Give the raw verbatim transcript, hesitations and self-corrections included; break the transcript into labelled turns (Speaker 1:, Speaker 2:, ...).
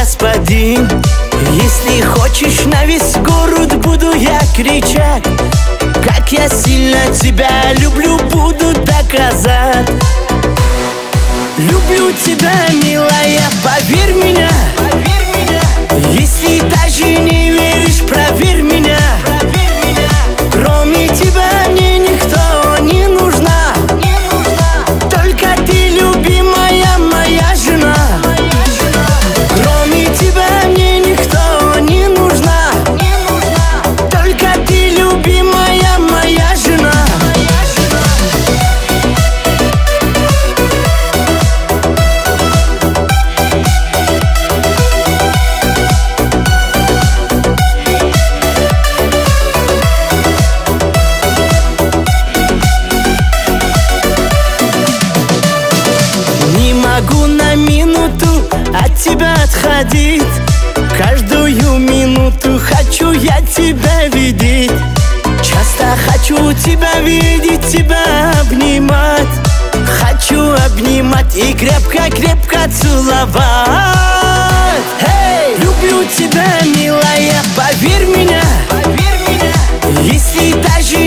Speaker 1: господин. Если хочешь, на весь город буду я кричать, как я сильно тебя люблю, буду доказать. Люблю тебя, милая, поверь меня. Если даже не веришь, проверь меня. Кроме тебя мне никто не нужна. Только ты, любимая моя жена. Кроме тебя мне никто не нужна. Только ты, любимая моя жена. Могу на минуту от тебя отходить. Каждую минуту хочу я тебя видеть. Часто хочу тебя видеть, тебя обнимать. Хочу обнимать и крепко-крепко целовать. Hey! Люблю тебя, милая, поверь меня. Если даже